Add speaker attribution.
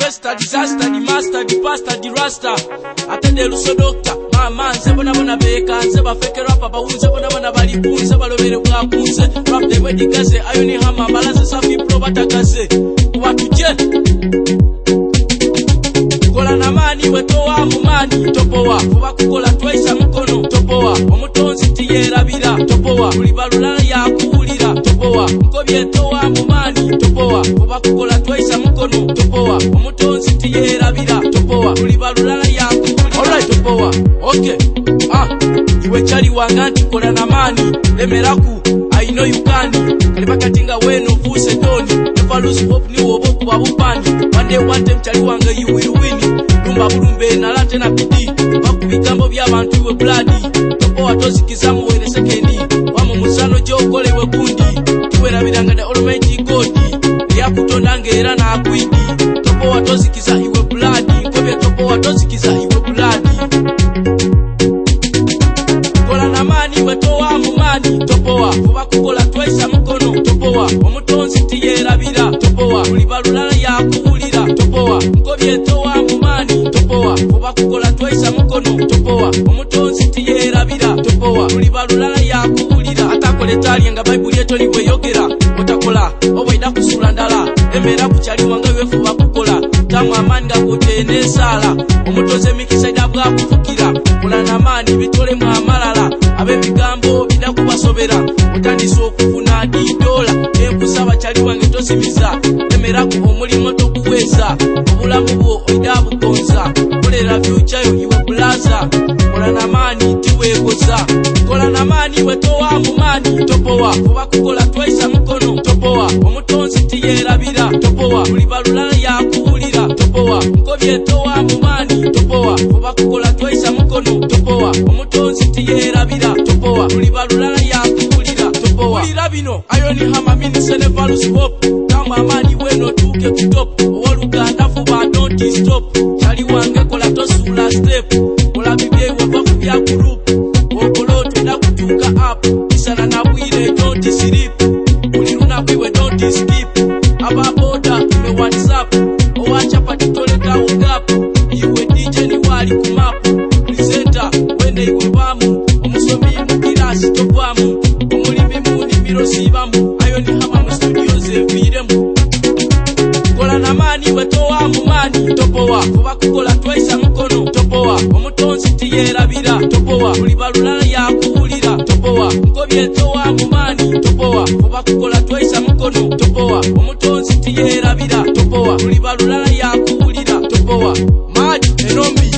Speaker 1: investor, disaster, the master, the pastor, the rasta. Attend the Luso doctor, my man, Sebona Beka, Seba Fake Rapper, Sebona Bali Poon, Sebalove, Wakunse, Rap the Wedicase, Ioni Hammer, Balance Safi Probatacase. What to jet? Kola na mani wetoa mumani topowa kuba kukola twaisa mkono topowa omutonzi tiyerabira topowa kulibalula ya kuulira topowa nkobye towa mumani topowa kuba kukola twaisa mkono topowa omutonzi tiyerabira topowa kulibalula ya kuulira. Alright topowa okay iwe chali wanganti kola na mani lemeraku I know you can kalibakatinga weno fuse doni never lose hope ni wobo kuba bupani one day mchali wanga you will win lumba bulumbe na late na pidi bakubigambo by'abantu iwe bloody topo watozikiza muwere sekendi wamo musano jokole we kundi tuwera biranga da almighty god yakutonda ngera na akwidi topo watozikiza iwe bloody nkobye topo watozikiza iwe bloody kola na mani wetowa mumani topowa kuba kukola twaisa mkono topowa omutonzi tiyerabira topowa kulibalula ya kuulira topowa nkobye towa mumani topowa kuba kukola twaisa mkono topowa omutonzi tiyerabira topowa kulibalula ya kuulira atakole tali nga Bible yeto liwe yogera otakola obaida kusula ndala emera kuchali wanga wefu bakukola tamu amani nga kutene sala omutoze mikisaida bwa kufukira kola na mani bitole mu amalala abe bigambo bidakubasobera otandisa okufuna $10 enkusaba chali wange tosimiza emera ku omulimo tokuweza obulamu bwo oidabukonza kolera future yo iwe plaza kola na mani tiwegoza kola na mani wetowa mumani topowa kuba kukola twaisa mkono topowa omutonzi tiyerabira topowa kulibalula ya kuulira topowa nkobye towa mumani topowa kuba kukola twaisa mkono topowa omutonzi tiyerabira topowa kulibalula ya kuulira topowa ulira bino Ioni Hammer minise never lose hope kama amani weno tuke kutop owoluganda fuba don't stop chali wange kola tosula step kola bibye wava kubya group okolo twenda kutuka up isana na bwire don't sleep uliruna bwiwe don't skip ababoda me WhatsApp owacha patitole down gap iwe DJ ni wali kumap presenter wende iwe bamu omusomi mukirasi topwamu omulimi muni mirosibamu Ioni Hammer mu studios eviremu kola na mani wetowa mumani topowa kuba kukola twaisa mkono topowa omutonzi tiyerabira topowa kulibalula ya kuulira topowa nkobye towa mumani topowa kuba kukola twaisa mkono topowa omutonzi tiyerabira topowa kulibalula ya kuulira topowa maji enombi